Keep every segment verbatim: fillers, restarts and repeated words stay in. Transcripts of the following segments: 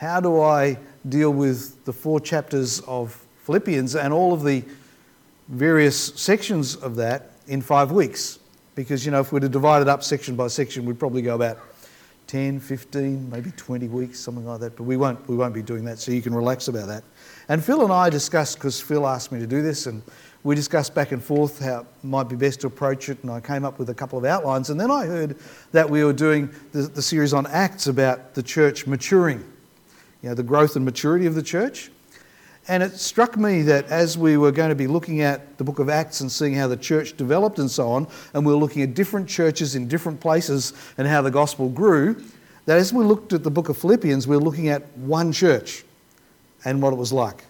how do I deal with the four chapters of Philippians and all of the various sections of that in five weeks? Because, you know, if we'd have divided up section by section, we'd probably go about ten, fifteen, maybe twenty weeks, something like that. But we won't, we won't be doing that, so you can relax about that. And Phil and I discussed, because Phil asked me to do this, and we discussed back and forth how it might be best to approach it, and I came up with a couple of outlines. And then I heard that we were doing the, the series on Acts about the church maturing, you know, the growth and maturity of the church. And it struck me that as we were going to be looking at the book of Acts and seeing how the church developed and so on, and we were looking at different churches in different places and how the gospel grew, that as we looked at the book of Philippians, we were looking at one church and what it was like.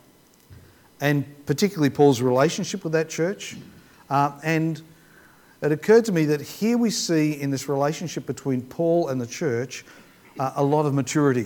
And particularly Paul's relationship with that church. Uh, and it occurred to me that here we see in this relationship between Paul and the church uh, a lot of maturity.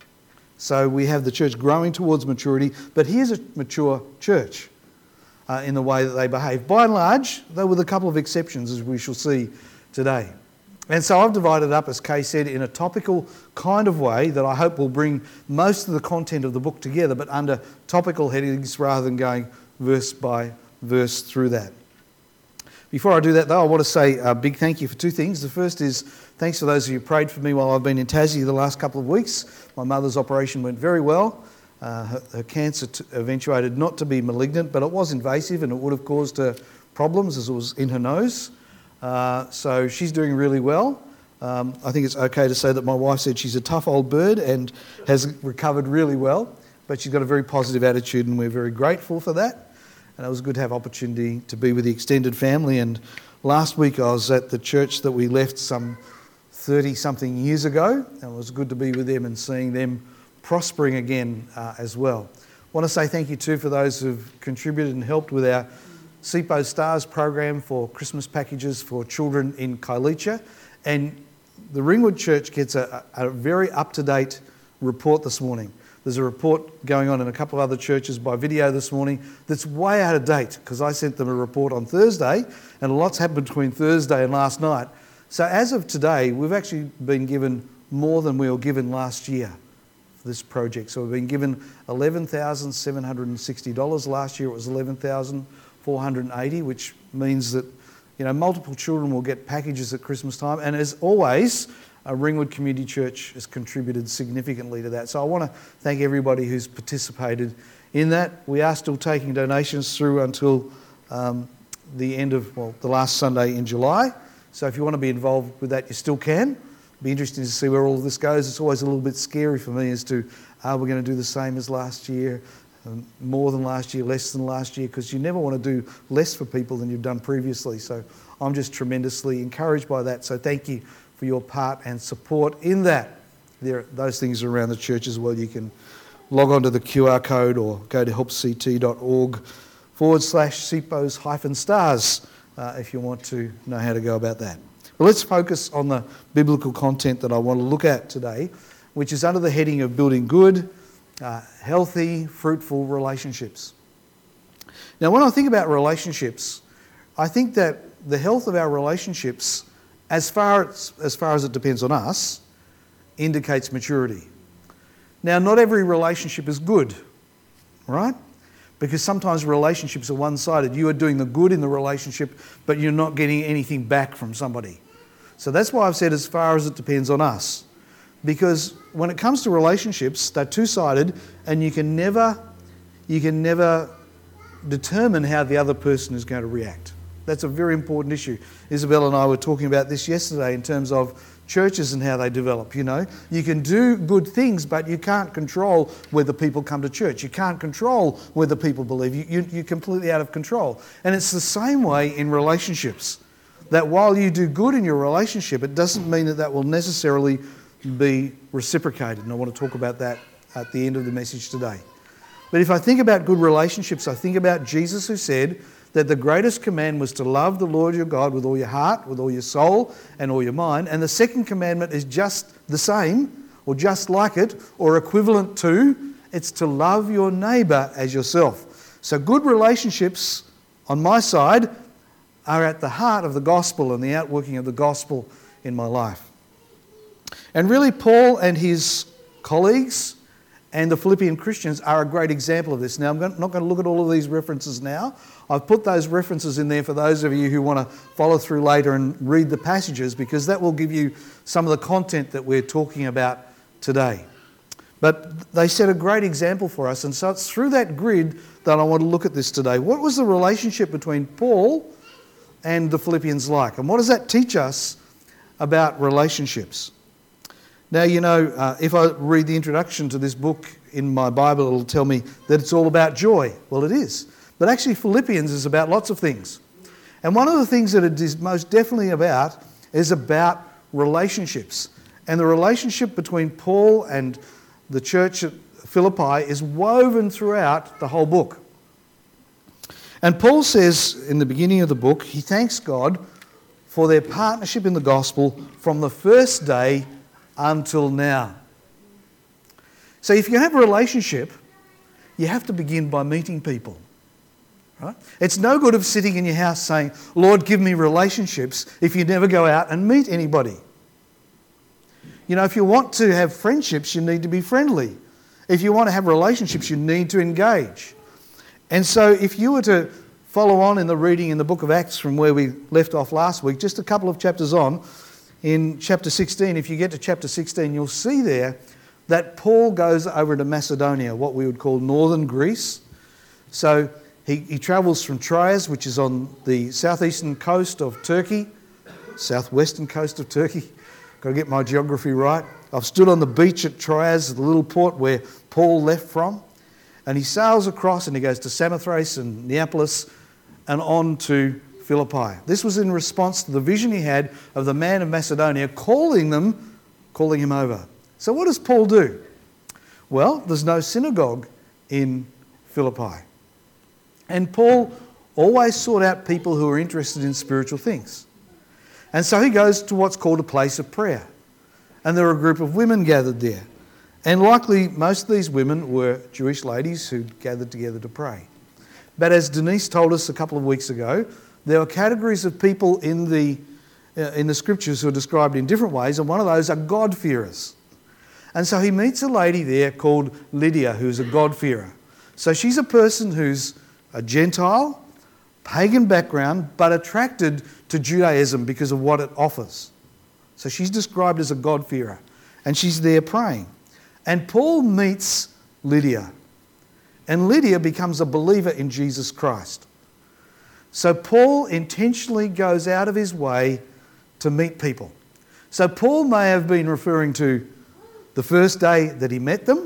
So we have the church growing towards maturity, but here's a mature church uh, in the way that they behave. By and large, though with a couple of exceptions, as we shall see today. And so I've divided it up, as Kay said, in a topical kind of way that I hope will bring most of the content of the book together, but under topical headings rather than going verse by verse through that. Before I do that, though, I want to say a big thank you for two things. The first is thanks for those of you who prayed for me while I've been in Tassie the last couple of weeks. My mother's operation went very well. Uh, her, her cancer t- eventuated not to be malignant, but it was invasive and it would have caused her problems as it was in her nose. Uh, so she's doing really well. Um, I think it's okay to say that my wife said she's a tough old bird and has recovered really well, but she's got a very positive attitude and we're very grateful for that. And it was good to have opportunity to be with the extended family. And last week I was at the church that we left some thirty-something years ago, and it was good to be with them and seeing them prospering again uh, as well. I want to say thank you too for those who've contributed and helped with our S I P O Stars program for Christmas packages for children in Kailicha. And the Ringwood Church gets a, a very up-to-date report this morning. There's a report going on in a couple of other churches by video this morning that's way out of date because I sent them a report on Thursday and a lot's happened between Thursday and last night. So as of today, we've actually been given more than we were given last year for this project. So we've been given eleven thousand seven hundred sixty dollars. Last year it was eleven thousand four hundred eighty dollars, which means that, you know, multiple children will get packages at Christmas time. And as always, Uh, Ringwood Community Church has contributed significantly to that. So I want to thank everybody who's participated in that. We are still taking donations through until um, the end of, well, the last Sunday in July. So if you want to be involved with that, you still can. It'll be interesting to see where all of this goes. It's always a little bit scary for me as to, are we going to do the same as last year, um, more than last year, less than last year, because you never want to do less for people than you've done previously. So I'm just tremendously encouraged by that. So thank you for your part and support in that. There, those things are around the church as well. You can log on to the Q R code or go to helpct.org forward slash SIPOs hyphen stars uh, if you want to know how to go about that. But let's focus on the biblical content that I want to look at today, which is under the heading of building good, uh, healthy, fruitful relationships. Now, when I think about relationships, I think that the health of our relationships, As far as, as far as it depends on us, indicates maturity. Now, not every relationship is good, right? Because sometimes relationships are one-sided. You are doing the good in the relationship, but you're not getting anything back from somebody. So that's why I've said as far as it depends on us. Because when it comes to relationships, they're two-sided, and you can never, you can never determine how the other person is going to react. That's a very important issue. Isabel and I were talking about this yesterday in terms of churches and how they develop, you know. You can do good things, but you can't control whether people come to church. You can't control whether people believe. You, you, you're completely out of control. And it's the same way in relationships. That while you do good in your relationship, it doesn't mean that that will necessarily be reciprocated. And I want to talk about that at the end of the message today. But if I think about good relationships, I think about Jesus who said that the greatest command was to love the Lord your God with all your heart, with all your soul, and all your mind. And the second commandment is just the same, or just like it, or equivalent to. It's to love your neighbour as yourself. So good relationships, on my side, are at the heart of the gospel and the outworking of the gospel in my life. And really, Paul and his colleagues and the Philippian Christians are a great example of this. Now, I'm not going to look at all of these references now. I've put those references in there for those of you who want to follow through later and read the passages, because that will give you some of the content that we're talking about today. But they set a great example for us, and so it's through that grid that I want to look at this today. What was the relationship between Paul and the Philippians like? And what does that teach us about relationships? Now, you know, uh, if I read the introduction to this book in my Bible, it'll tell me that it's all about joy. Well, it is. But actually, Philippians is about lots of things. And one of the things that it is most definitely about is about relationships. And the relationship between Paul and the church at Philippi is woven throughout the whole book. And Paul says in the beginning of the book, he thanks God for their partnership in the gospel from the first day until now. So if you have a relationship, you have to begin by meeting people. Right? It's no good of sitting in your house saying, Lord, give me relationships, if you never go out and meet anybody. You know, if you want to have friendships, you need to be friendly. If you want to have relationships, you need to engage. And so if you were to follow on in the reading in the book of Acts from where we left off last week, just a couple of chapters on, in chapter sixteen, if you get to chapter sixteen, you'll see there that Paul goes over to Macedonia, what we would call northern Greece. So he, he travels from Troas, which is on the southeastern coast of Turkey, southwestern coast of Turkey. Got to get my geography right. I've stood on the beach at Troas, the little port where Paul left from. And he sails across and he goes to Samothrace and Neapolis and on to Philippi. This was in response to the vision he had of the man of Macedonia calling them, calling him over. So what does Paul do? Well, there's no synagogue in Philippi. And Paul always sought out people who were interested in spiritual things. And so he goes to what's called a place of prayer. And there are a group of women gathered there. And likely most of these women were Jewish ladies who gathered together to pray. But as Denise told us a couple of weeks ago, there are categories of people in the, uh, in the scriptures who are described in different ways, and one of those are God-fearers. And so he meets a lady there called Lydia, who's a God-fearer. So she's a person who's a Gentile, pagan background, but attracted to Judaism because of what it offers. So she's described as a God-fearer, and she's there praying. And Paul meets Lydia, and Lydia becomes a believer in Jesus Christ. So Paul intentionally goes out of his way to meet people. So Paul may have been referring to the first day that he met them,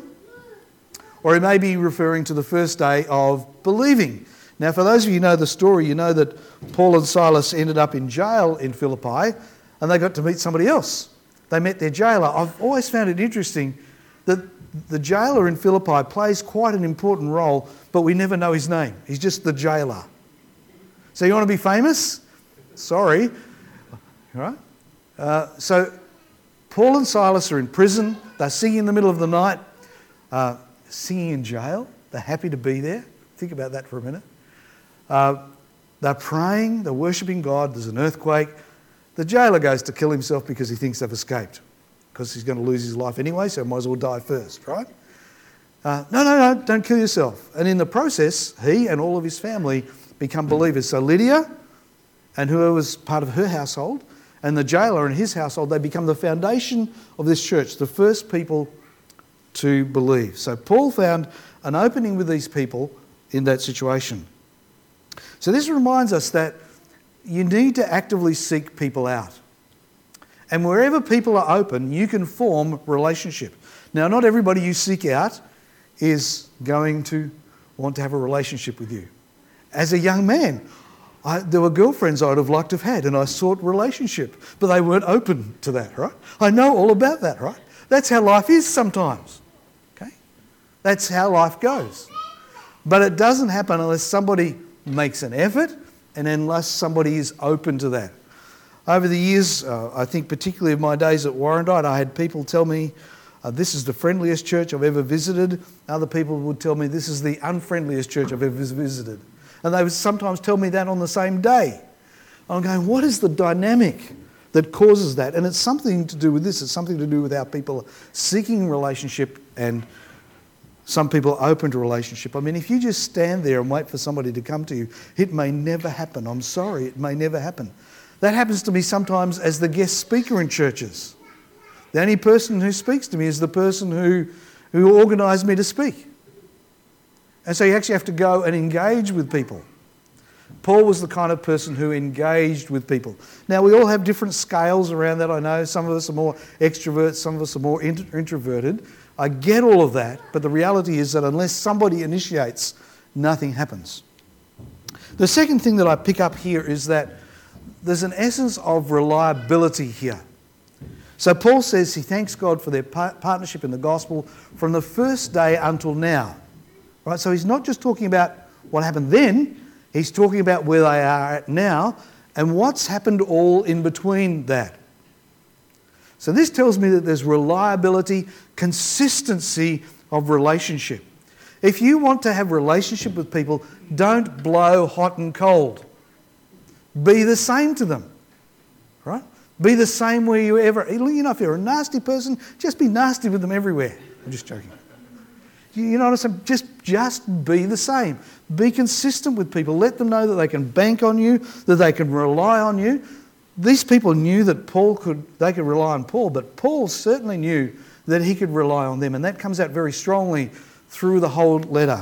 or he may be referring to the first day of believing. Now, for those of you who know the story, you know that Paul and Silas ended up in jail in Philippi, and they got to meet somebody else. They met their jailer. I've always found it interesting that the jailer in Philippi plays quite an important role, but we never know his name. He's just the jailer. So you want to be famous? Sorry. All right? Uh, so Paul and Silas are in prison. They're singing in the middle of the night. Uh, singing in jail. They're happy to be there. Think about that for a minute. Uh, they're praying. They're worshipping God. There's an earthquake. The jailer goes to kill himself because he thinks they've escaped, because he's going to lose his life anyway, so might as well die first, right? Uh, no, no, no, don't kill yourself. And in the process, he and all of his family become believers. So Lydia and whoever was part of her household and the jailer and his household, they become the foundation of this church, the first people to believe. So Paul found an opening with these people in that situation. So this reminds us that you need to actively seek people out. And wherever people are open, you can form relationship. Now, not everybody you seek out is going to want to have a relationship with you. As a young man, I, there were girlfriends I'd have liked to have had, and I sought relationship, but they weren't open to that, right? I know all about that, right? That's how life is sometimes, okay? That's how life goes. But it doesn't happen unless somebody makes an effort and unless somebody is open to that. Over the years, uh, I think particularly of my days at Warrandyte, I had people tell me, uh, this is the friendliest church I've ever visited. Other people would tell me, this is the unfriendliest church I've ever visited. And they would sometimes tell me that on the same day. I'm going, what is the dynamic that causes that? And it's something to do with this. It's something to do with our people seeking relationship and some people are open to relationship. I mean, if you just stand there and wait for somebody to come to you, it may never happen. I'm sorry, it may never happen. That happens to me sometimes as the guest speaker in churches. The only person who speaks to me is the person who, who organised me to speak. And so you actually have to go and engage with people. Paul was the kind of person who engaged with people. Now, we all have different scales around that, I know. Some of us are more extroverts, some of us are more int- introverted. I get all of that, but the reality is that unless somebody initiates, nothing happens. The second thing that I pick up here is that there's an essence of reliability here. So Paul says he thanks God for their par- partnership in the gospel from the first day until now. Right? So he's not just talking about what happened then, he's talking about where they are at now and what's happened all in between that. So this tells me that there's reliability, consistency of relationship. If you want to have relationship with people, don't blow hot and cold. Be the same to them, right? Be the same where you ever... You know, if you're a nasty person, just be nasty with them everywhere. I'm just joking. You know what I'm saying? Just, just be the same. Be consistent with people. Let them know that they can bank on you, that they can rely on you. These people knew that Paul could, they could rely on Paul, but Paul certainly knew that he could rely on them, and that comes out very strongly through the whole letter.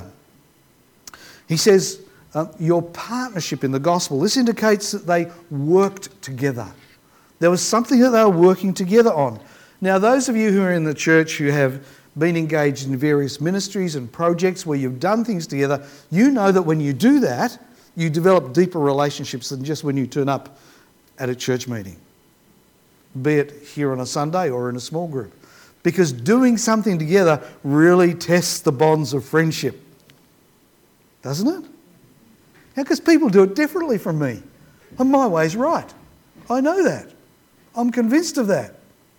He says, uh, your partnership in the gospel, this indicates that they worked together. There was something that they were working together on. Now, those of you who are in the church who have been engaged in various ministries and projects where you've done things together, you know that when you do that, you develop deeper relationships than just when you turn up at a church meeting, be it here on a Sunday or in a small group. Because doing something together really tests the bonds of friendship. Doesn't it? Yeah, because people do it differently from me. And my way's right. I know that. I'm convinced of that.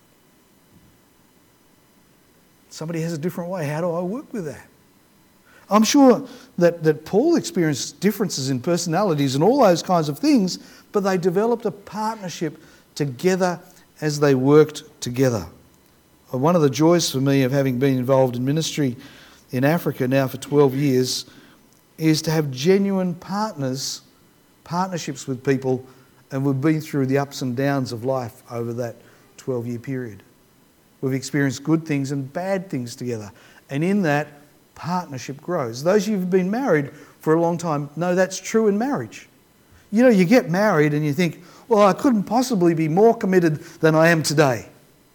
Somebody has a different way. How do I work with that? I'm sure that, that Paul experienced differences in personalities and all those kinds of things, but they developed a partnership together as they worked together. One of the joys for me of having been involved in ministry in Africa now for twelve years is to have genuine partners, partnerships with people, and we've been through the ups and downs of life over that twelve-year period. We've experienced good things and bad things together, and in that, partnership grows. Those of you who've been married for a long time know that's true in marriage. You know, you get married and you think, well, I couldn't possibly be more committed than I am today.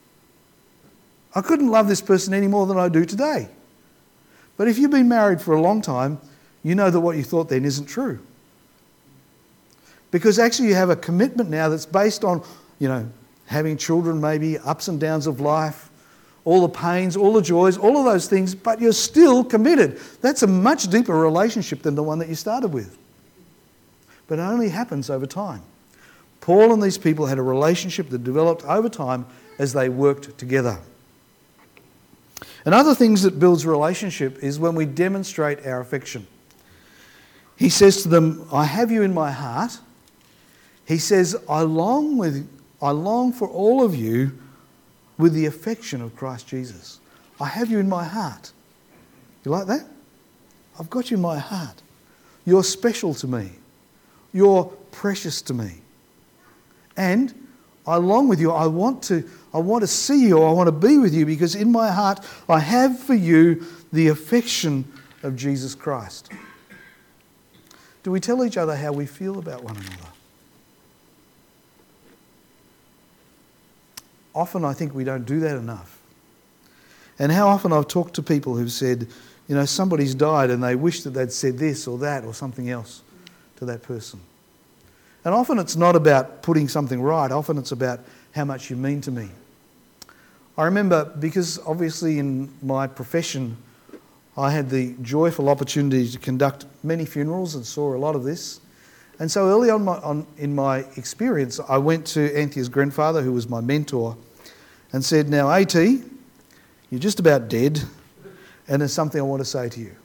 I couldn't love this person any more than I do today. But if you've been married for a long time, you know that what you thought then isn't true. Because actually you have a commitment now that's based on, you know, having children maybe, ups and downs of life, all the pains, all the joys, all of those things, but you're still committed. That's a much deeper relationship than the one that you started with. But it only happens over time. Paul and these people had a relationship that developed over time as they worked together. And other things that builds relationship is when we demonstrate our affection. He says to them, I have you in my heart. He says, I long with, I long for all of you with the affection of Christ Jesus. I have you in my heart. You like that? I've got you in my heart. You're special to me. You're precious to me. And I long with you. I want to, I want to see you. I want to be with you because in my heart I have for you the affection of Jesus Christ. Do we tell each other how we feel about one another? Often I think we don't do that enough. And how often I've talked to people who've said, you know, somebody's died and they wish that they'd said this or that or something else to that person. And often it's not about putting something right. Often it's about how much you mean to me. I remember, because obviously in my profession I had the joyful opportunity to conduct many funerals and saw a lot of this. And so early on, my, on in my experience, I went to Anthea's grandfather, who was my mentor, and said, now, A T, you're just about dead, and there's something I want to say to you.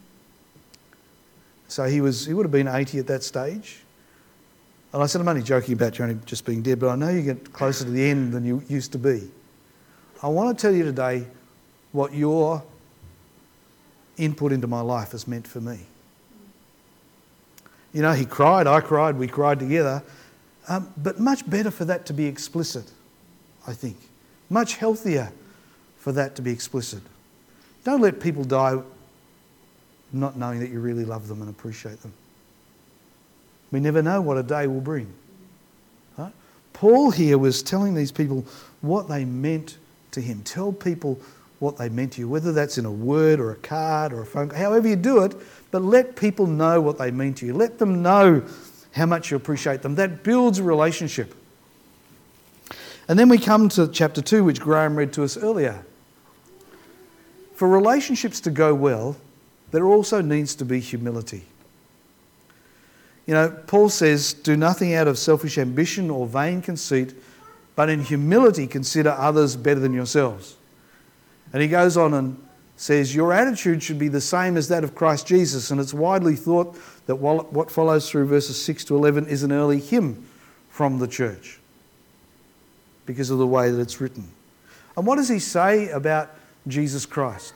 So he was he would have been eighty at that stage. And I said, I'm only joking about you only just being dead, but I know you get closer to the end than you used to be. I want to tell you today what your input into my life has meant for me. You know, he cried, I cried, we cried together. Um, but much better for that to be explicit, I think. Much healthier for that to be explicit. Don't let people die not knowing that you really love them and appreciate them. We never know what a day will bring. Right? Paul here was telling these people what they meant to him. Tell people what they meant to you, whether that's in a word or a card or a phone call, however you do it, but let people know what they mean to you. Let them know how much you appreciate them. That builds a relationship. And then we come to chapter two, which Graham read to us earlier. For relationships to go well, there also needs to be humility. You know, Paul says, do nothing out of selfish ambition or vain conceit, but in humility consider others better than yourselves. And he goes on and says, your attitude should be the same as that of Christ Jesus. And it's widely thought that what follows through verses six to eleven is an early hymn from the church because of the way that it's written. And what does he say about Jesus Christ?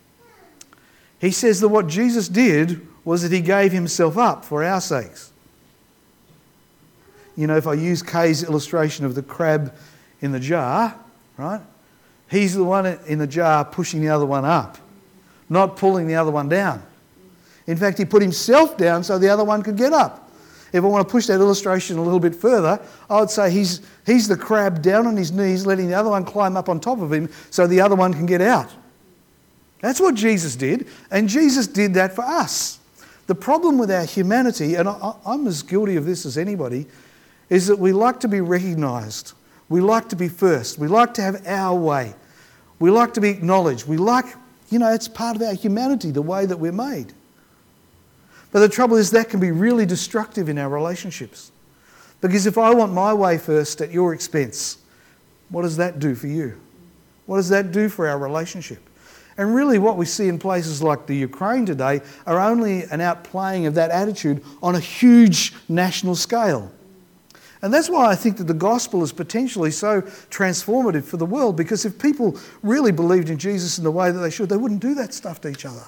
He says that what Jesus did was that he gave himself up for our sakes. You know, if I use Kay's illustration of the crab in the jar, right? He's the one in the jar pushing the other one up, not pulling the other one down. In fact, he put himself down so the other one could get up. If I want to push that illustration a little bit further, I would say he's, he's the crab down on his knees, letting the other one climb up on top of him so the other one can get out. That's what Jesus did, and Jesus did that for us. The problem with our humanity, and I, I'm as guilty of this as anybody, is that we like to be recognised. We like to be first. We like to have our way. We like to be acknowledged. We like, you know, it's part of our humanity, the way that we're made. But the trouble is that can be really destructive in our relationships. Because if I want my way first at your expense, what does that do for you? What does that do for our relationship? And really what we see in places like the Ukraine today are only an outplaying of that attitude on a huge national scale. And that's why I think that the gospel is potentially so transformative for the world, because if people really believed in Jesus in the way that they should, they wouldn't do that stuff to each other.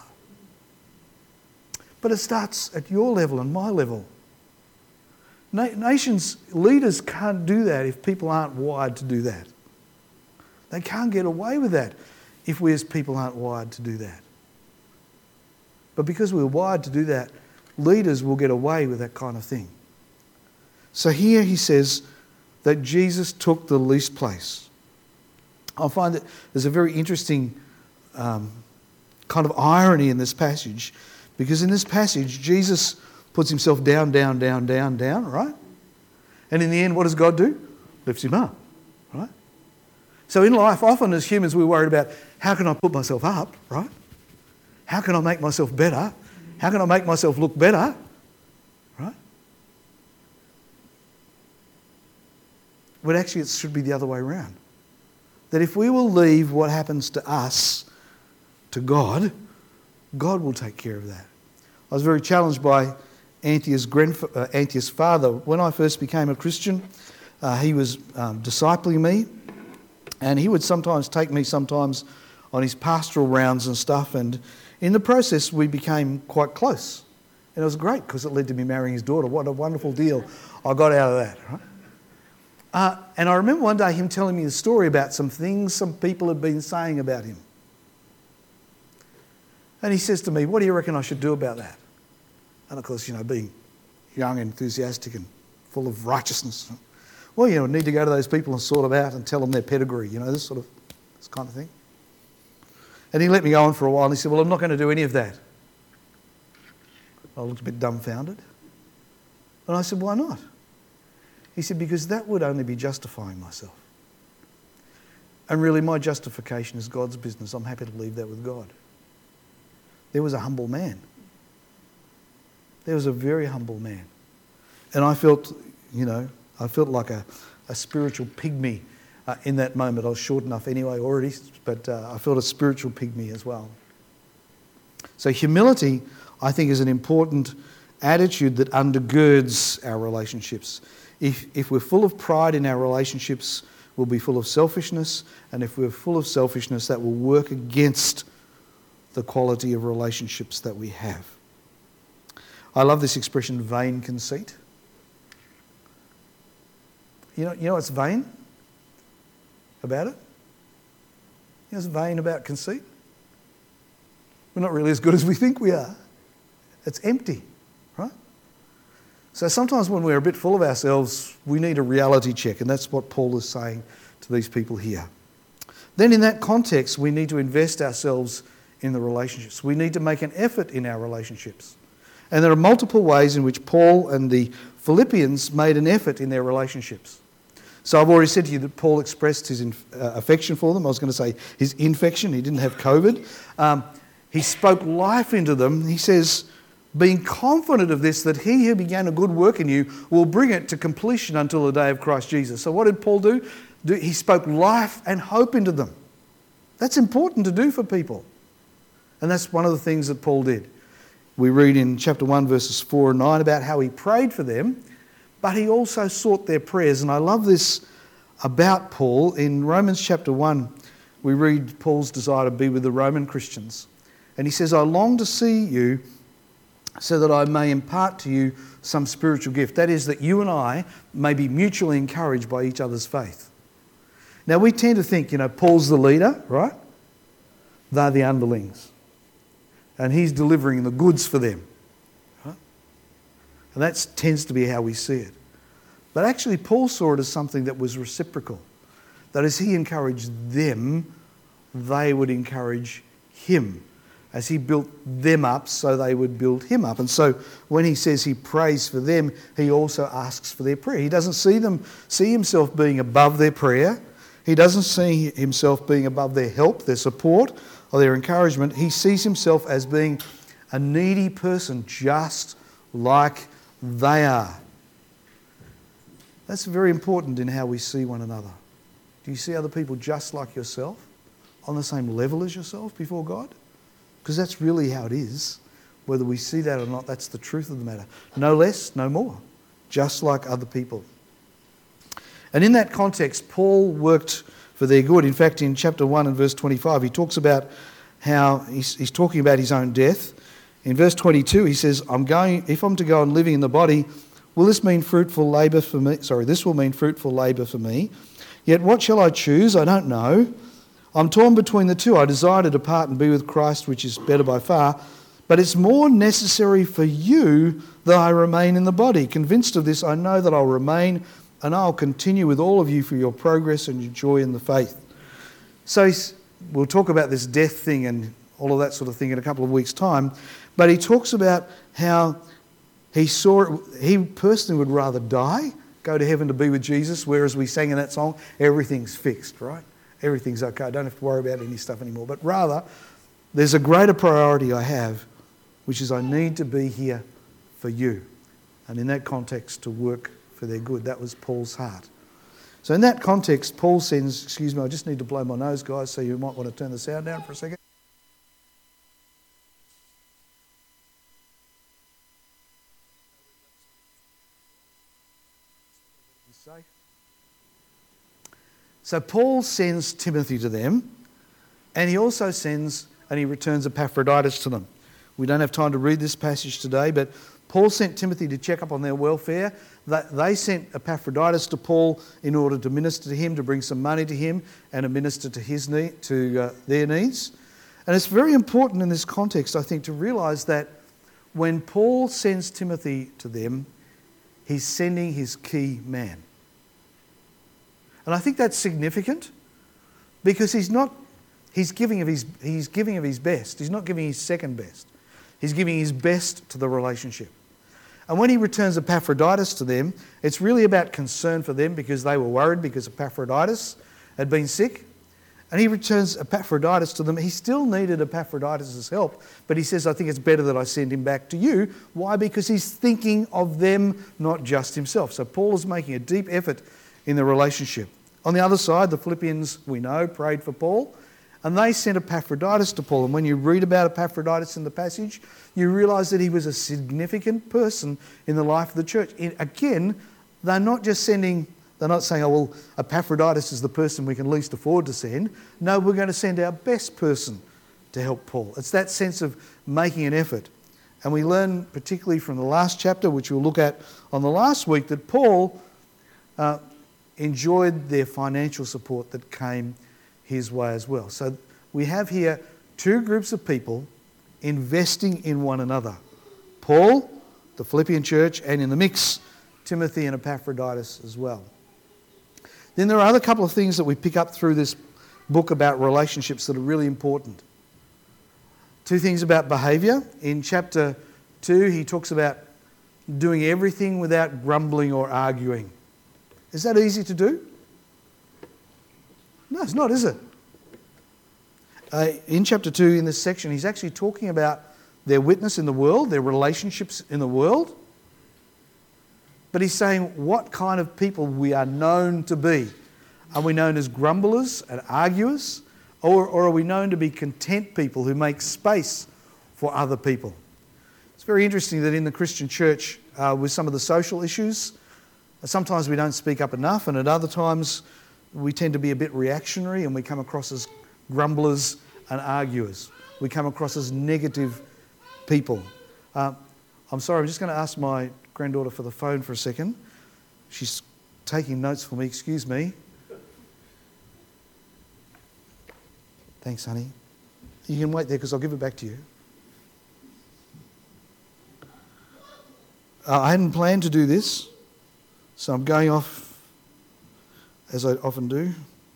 But it starts at your level and my level. Na- nations, leaders can't do that if people aren't wired to do that. They can't get away with that if we as people aren't wired to do that. But because we're wired to do that, leaders will get away with that kind of thing. So here he says that Jesus took the least place. I find that there's a very interesting um, kind of irony in this passage, because in this passage, Jesus puts himself down, down, down, down, down, right? And in the end, what does God do? Lifts him up, right? So in life, often as humans, we're worried about how can I put myself up, right? How can I make myself better? How can I make myself look better, right? But actually, it should be the other way around. That if we will leave what happens to us to God, God will take care of that. I was very challenged by Anthea's, grandf- uh, Anthea's father. When I first became a Christian, uh, he was um, discipling me, and he would sometimes take me sometimes on his pastoral rounds and stuff, and in the process we became quite close. And it was great because it led to me marrying his daughter. What a wonderful deal I got out of that, right? Uh, and I remember one day him telling me the story about some things some people had been saying about him. And he says to me, what do you reckon I should do about that? And of course, you know, being young, enthusiastic and full of righteousness. Well, you know, need to go to those people and sort them out and tell them their pedigree, you know, this sort of, this kind of thing. And he let me go on for a while and he said, well, I'm not going to do any of that. I looked a bit dumbfounded. And I said, why not? He said, because that would only be justifying myself. And really my justification is God's business. I'm happy to leave that with God. There was a humble man. There was a very humble man. And I felt, you know, I felt like a, a spiritual pygmy uh, in that moment. I was short enough anyway already, but uh, I felt a spiritual pygmy as well. So humility, I think, is an important attitude that undergirds our relationships. If, if we're full of pride in our relationships, we'll be full of selfishness. And if we're full of selfishness, that will work against the the quality of relationships that we have. I love this expression, vain conceit. You know, you know what's vain about it? You know what's vain about conceit? We're not really as good as we think we are. It's empty, right? So sometimes when we're a bit full of ourselves, we need a reality check, and that's what Paul is saying to these people here. Then in that context, we need to invest ourselves in the relationships. We need to make an effort in our relationships. And there are multiple ways in which Paul and the Philippians made an effort in their relationships. So I've already said to you that Paul expressed his inf- uh, affection for them. I was going to say his infection. He didn't have COVID. Um, he spoke life into them. He says, being confident of this, that he who began a good work in you will bring it to completion until the day of Christ Jesus. So what did Paul do? do he spoke life and hope into them. That's important to do for people. And that's one of the things that Paul did. We read in chapter one, verses four and nine about how he prayed for them, but he also sought their prayers. And I love this about Paul. In Romans chapter one, we read Paul's desire to be with the Roman Christians. And he says, I long to see you so that I may impart to you some spiritual gift. That is, that you and I may be mutually encouraged by each other's faith. Now, we tend to think, you know, Paul's the leader, right? They're the underlings. And he's delivering the goods for them. Right? And that tends to be how we see it. But actually, Paul saw it as something that was reciprocal. That as he encouraged them, they would encourage him. As he built them up, so they would build him up. And so when he says he prays for them, he also asks for their prayer. He doesn't see them see himself being above their prayer. He doesn't see himself being above their help, their support, or their encouragement. He sees himself as being a needy person, just like they are. That's very important in how we see one another. Do you see other people just like yourself, on the same level as yourself before God? Because that's really how it is. Whether we see that or not, that's the truth of the matter. No less, no more. Just like other people. And in that context, Paul worked for their good. In fact, in chapter one and verse twenty-five, he talks about how he's, he's talking about his own death. In verse twenty-two, he says, I'm going, if I'm to go on living in the body, will this mean fruitful labour for me? Sorry, this will mean fruitful labour for me. Yet what shall I choose? I don't know. I'm torn between the two. I desire to depart and be with Christ, which is better by far. But it's more necessary for you that I remain in the body. Convinced of this, I know that I'll remain and I'll continue with all of you for your progress and your joy in the faith. So we'll talk about this death thing and all of that sort of thing in a couple of weeks' time. But he talks about how he saw it, he personally would rather die, go to heaven to be with Jesus, whereas we sang in that song, everything's fixed, right? Everything's okay. I don't have to worry about any stuff anymore. But rather, there's a greater priority I have, which is I need to be here for you. And in that context, to work for their good. That was Paul's heart. So in that context, Paul sends, excuse me, I just need to blow my nose, guys, so you might want to turn the sound down for a second. So Paul sends Timothy to them, and he also sends and he returns Epaphroditus to them. We don't have time to read this passage today, but Paul sent Timothy to check up on their welfare. They sent Epaphroditus to Paul in order to minister to him, to bring some money to him, and to minister to his need, to uh, their needs. And it's very important in this context, I think, to realise that when Paul sends Timothy to them, he's sending his key man. And I think that's significant because he's not, he's giving of his, he's giving of his best. He's not giving his second best. He's giving his best to the relationship. And when he returns Epaphroditus to them, it's really about concern for them because they were worried because Epaphroditus had been sick. And he returns Epaphroditus to them. He still needed Epaphroditus' help, but he says, I think it's better that I send him back to you. Why? Because he's thinking of them, not just himself. So Paul is making a deep effort in the relationship. On the other side, the Philippians, we know, prayed for Paul, and they sent Epaphroditus to Paul. And when you read about Epaphroditus in the passage, you realise that he was a significant person in the life of the church. In, again, they're not just sending, they're not saying, oh, well, Epaphroditus is the person we can least afford to send. No, we're going to send our best person to help Paul. It's that sense of making an effort. And we learn particularly from the last chapter, which we'll look at on the last week, that Paul uh, enjoyed their financial support that came his way as well. So we have here two groups of people investing in one another. Paul, the Philippian church, and in the mix, Timothy and Epaphroditus as well. Then there are other couple of things that we pick up through this book about relationships that are really important. Two things about behaviour. In chapter two, he talks about doing everything without grumbling or arguing. Is that easy to do? No, it's not, is it? Uh, in chapter two, in this section, he's actually talking about their witness in the world, their relationships in the world. But he's saying what kind of people we are known to be. Are we known as grumblers and arguers? Or, or are we known to be content people who make space for other people? It's very interesting that in the Christian church, uh, with some of the social issues, sometimes we don't speak up enough, and at other times we tend to be a bit reactionary and we come across as grumblers and arguers. We come across as negative people. Uh, I'm sorry, I'm just going to ask my granddaughter for the phone for a second. She's taking notes for me, excuse me. Thanks, honey. You can wait there because I'll give it back to you. Uh, I hadn't planned to do this, so I'm going off as I often do.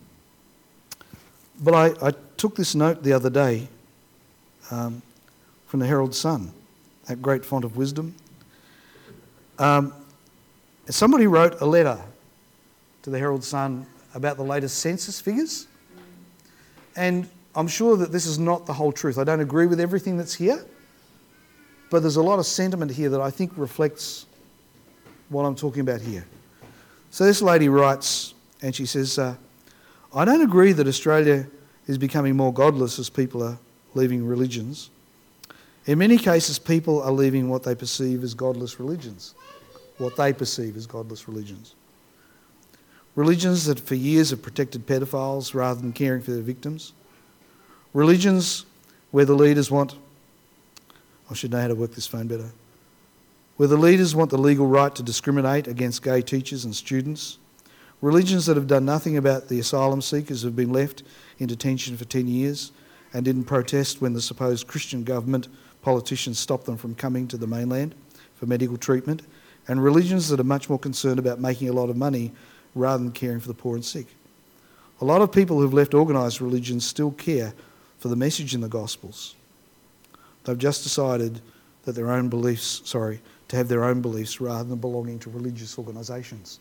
But I, I took this note the other day um, from the Herald Sun, that great font of wisdom. Um, somebody wrote a letter to the Herald Sun about the latest census figures. And I'm sure that this is not the whole truth. I don't agree with everything that's here, but there's a lot of sentiment here that I think reflects what I'm talking about here. So this lady writes, and she says, uh, I don't agree that Australia is becoming more godless as people are leaving religions. In many cases, people are leaving what they perceive as godless religions, what they perceive as godless religions. Religions that for years have protected pedophiles rather than caring for their victims. Religions where the leaders want, I should know how to work this phone better, where the leaders want the legal right to discriminate against gay teachers and students. Religions that have done nothing about the asylum seekers who have been left in detention for ten years and didn't protest when the supposed Christian government politicians stopped them from coming to the mainland for medical treatment. And religions that are much more concerned about making a lot of money rather than caring for the poor and sick. A lot of people who've left organised religions still care for the message in the Gospels. They've just decided that their own beliefs, sorry, to have their own beliefs rather than belonging to religious organisations.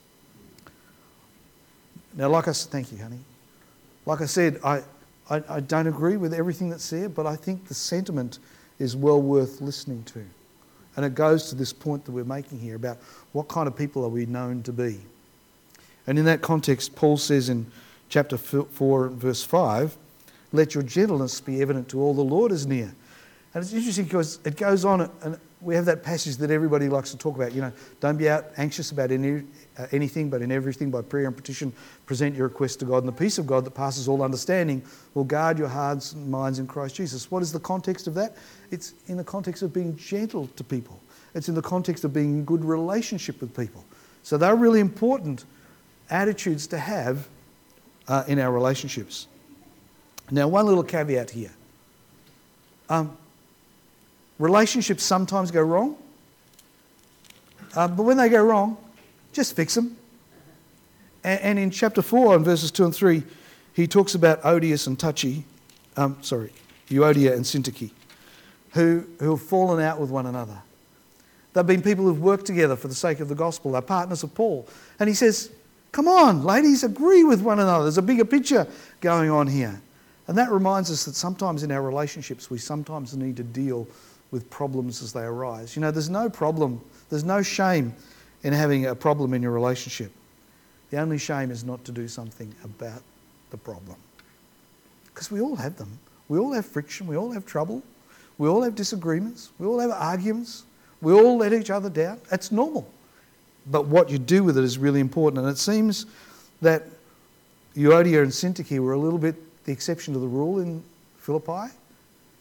Now, like I said, thank you, honey. Like I said, I, I, I don't agree with everything that's there, but I think the sentiment is well worth listening to. And it goes to this point that we're making here about what kind of people are we known to be. And in that context, Paul says in chapter four, verse five, let your gentleness be evident to all, the Lord is near. And it's interesting because it goes on, and we have that passage that everybody likes to talk about, you know, don't be out anxious about any, uh, anything, but in everything by prayer and petition, present your request to God, and the peace of God that passes all understanding will guard your hearts and minds in Christ Jesus. What is the context of that? It's in the context of being gentle to people. It's in the context of being in good relationship with people. So they're really important attitudes to have uh, in our relationships. Now, one little caveat here. Um, relationships sometimes go wrong, uh, but when they go wrong, just fix them. And, and in chapter four, in verses two and three, he talks about Odious and Touchy, um, sorry, Euodia and Syntyche, who, who have fallen out with one another. They've been people who've worked together for the sake of the gospel. They're partners of Paul. And he says, come on, ladies, agree with one another. There's a bigger picture going on here. And that reminds us that sometimes in our relationships, we sometimes need to deal with problems as they arise. You know, there's no problem, there's no shame in having a problem in your relationship. The only shame is not to do something about the problem. Because we all have them. We all have friction, we all have trouble, we all have disagreements, we all have arguments, we all let each other down. That's normal. But what you do with it is really important. And it seems that Euodia and Syntyche were a little bit the exception to the rule in Philippi.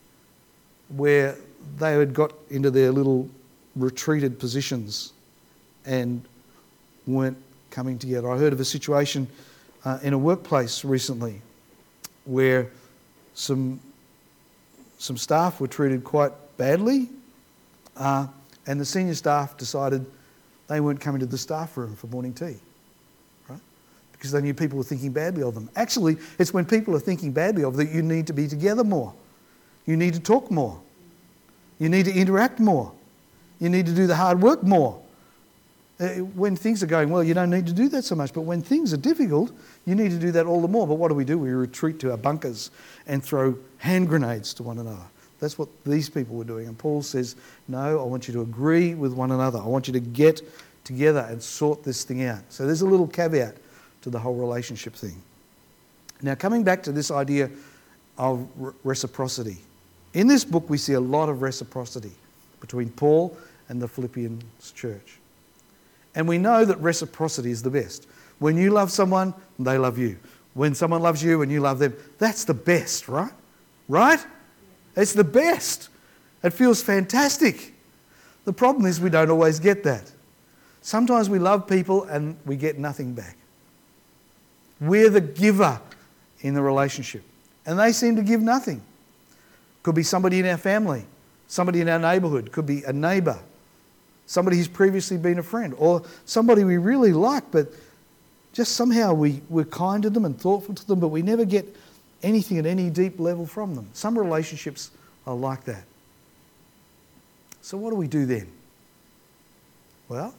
where they had got into their little retreated positions and weren't coming together. I heard of a situation uh, in a workplace recently where some some staff were treated quite badly, uh, and the senior staff decided they weren't coming to the staff room for morning tea, right? Because they knew people were thinking badly of them. Actually, it's when people are thinking badly of them that you need to be together more. You need to talk more. You need to interact more. You need to do the hard work more. Uh, when things are going well, you don't need to do that so much. But when things are difficult, you need to do that all the more. But what do we do? We retreat to our bunkers and throw hand grenades to one another. That's what these people were doing. And Paul says, no, I want you to agree with one another. I want you to get together and sort this thing out. So there's a little caveat to the whole relationship thing. Now, coming back to this idea of re- reciprocity. In this book, we see a lot of reciprocity between Paul and the Philippians church. And we know that reciprocity is the best. When you love someone, they love you. When someone loves you and you love them, that's the best, right? Right? It's the best. It feels fantastic. The problem is we don't always get that. Sometimes we love people and we get nothing back. We're the giver in the relationship. And they seem to give nothing. Could be somebody in our family, somebody in our neighbourhood, could be a neighbour, somebody who's previously been a friend, or somebody we really like, but just somehow we, we're kind to them and thoughtful to them, but we never get anything at any deep level from them. Some relationships are like that. So what do we do then? Well,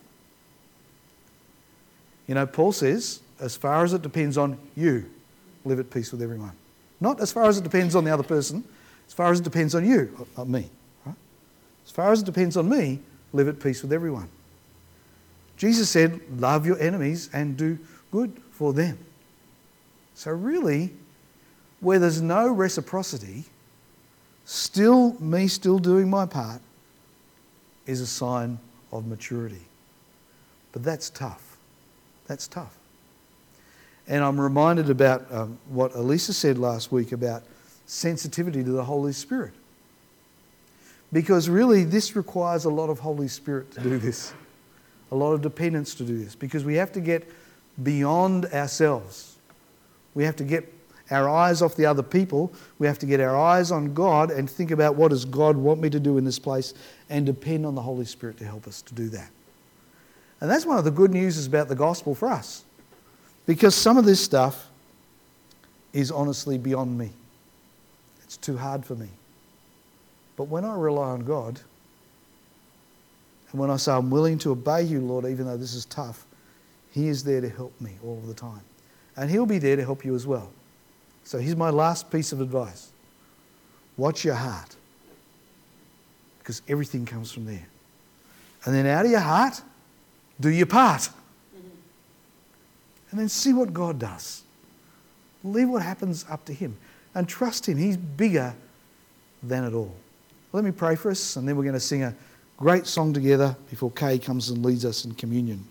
you know, Paul says, as far as it depends on you, live at peace with everyone. Not as far as it depends on the other person, as far as it depends on you, not me. Right? As far as it depends on me, live at peace with everyone. Jesus said, love your enemies and do good for them. So really, where there's no reciprocity, still me still doing my part is a sign of maturity. But that's tough. That's tough. And I'm reminded about um, what Elisa said last week about sensitivity to the Holy Spirit. Because really this requires a lot of Holy Spirit to do this. A lot of dependence to do this. Because we have to get beyond ourselves. We have to get our eyes off the other people. We have to get our eyes on God and think about what does God want me to do in this place and depend on the Holy Spirit to help us to do that. And that's one of the good news about the gospel for us. Because some of this stuff is honestly beyond me. It's too hard for me. But when I rely on God, and when I say I'm willing to obey you, Lord, even though this is tough, He is there to help me all the time. And He'll be there to help you as well. So here's my last piece of advice. Watch your heart. Because everything comes from there. And then out of your heart, do your part. And then see what God does. Leave what happens up to Him. And trust Him. He's bigger than it all. Let me pray for us, and then we're going to sing a great song together before Kay comes and leads us in communion.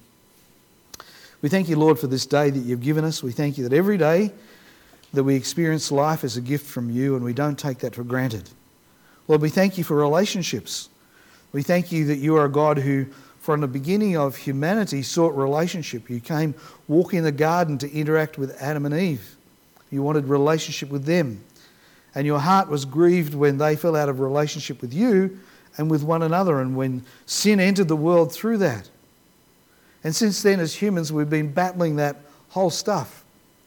We thank you, Lord, for this day that you've given us. We thank you that every day that we experience life is a gift from you, and we don't take that for granted. Lord, we thank you for relationships. We thank you that you are a God who, from the beginning of humanity, sought relationship. You came walking in the garden to interact with Adam and Eve. You wanted relationship with them. And your heart was grieved when they fell out of relationship with you and with one another, and when sin entered the world through that. And since then, as humans, we've been battling that whole stuff.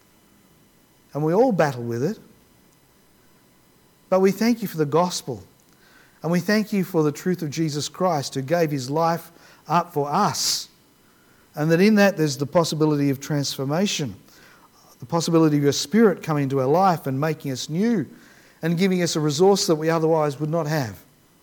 And we all battle with it. But we thank you for the gospel. And we thank you for the truth of Jesus Christ, who gave His life up for us. And that in that there's the possibility of transformation. The possibility of your Spirit coming into our life and making us new. And giving us a resource that we otherwise would not have.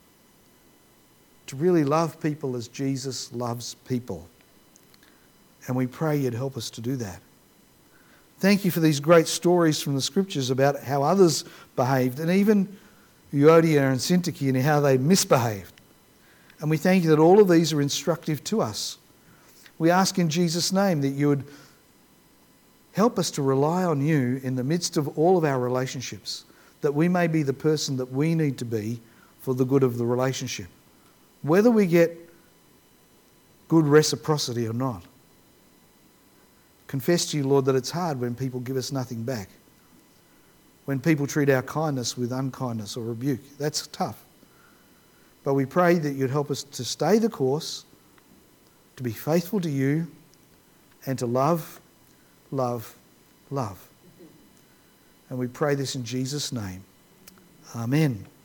To really love people as Jesus loves people. And we pray you'd help us to do that. Thank you for these great stories from the Scriptures about how others behaved, and even Euodia and Syntyche and how they misbehaved. And we thank you that all of these are instructive to us. We ask in Jesus' name that you would help us to rely on you in the midst of all of our relationships, that we may be the person that we need to be for the good of the relationship. Whether we get good reciprocity or not. Confess to you, Lord, that it's hard when people give us nothing back. When people treat our kindness with unkindness or rebuke. That's tough. But we pray that you'd help us to stay the course, to be faithful to you, and to love, love, love. And we pray this in Jesus' name. Amen.